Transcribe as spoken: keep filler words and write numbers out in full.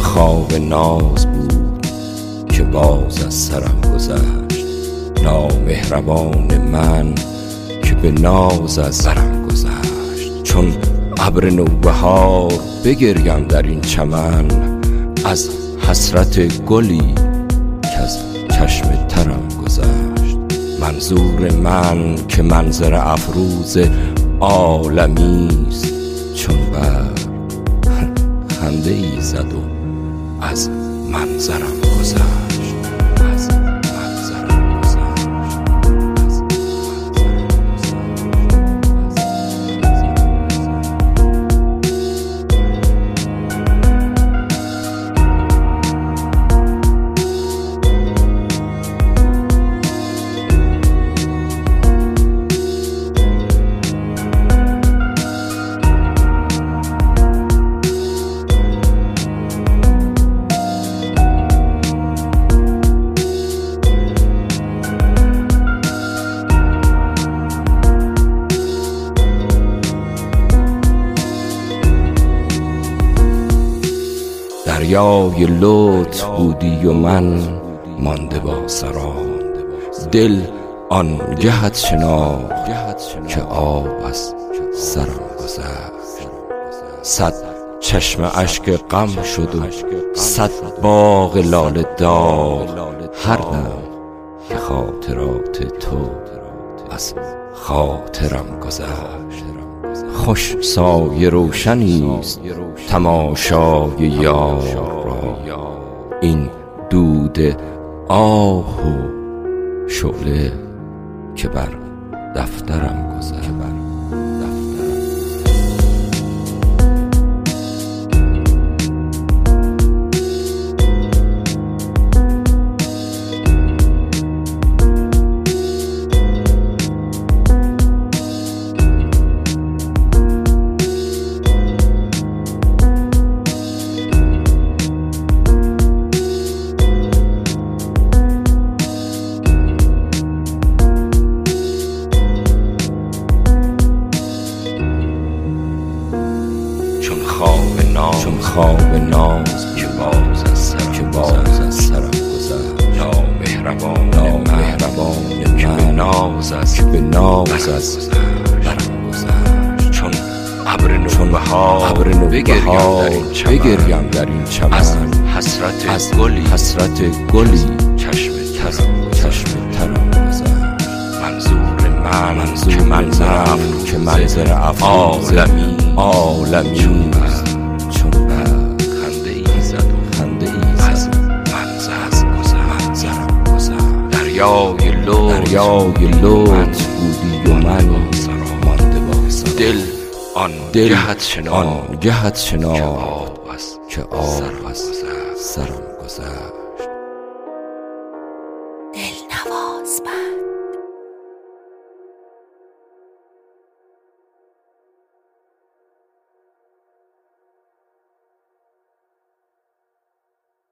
خواب ناز بود که باز از سرم گذشت، نامهربان من که به ناز از سرم گذشت. چون ابر نوبهار بگریم در این چمن، از حسرت گلی که از چشم ترم گذشت. منظور من که منظر افروز عالمیست، چون بر خنده ای زد و از منظرم گذشت. از منظرم گذشت. دریای لطف بودی و من مانده با سرام، دل آن گهت شناخت که آب از سرم گذشت. صد چشم اشک غم شد و صد باغ لاله دار، هر دم که خاطرات تو از خاطرم گذشت. خوش سایه روشنیست تماشای یار را، این دود آه و شعله که بر دفترم گذشت. چون خواب ناز که باز از سرم که باز از سرم گذشت. نامهربان نامهربان که به ناز از که به ناز از سرم گذشت. چون ابر نوبهار ابر نوبهار بگریم در این چمن، از حسرت از گلی حسرت گلی چشم ترم چشم ترم گذشت. منظور من منظور منظرم که منظر افروز عالمی عالمی دریای لطف دریای لطف بودی و من مانده با سرام، دل آن دل آن گهت شناخت که آب از سرم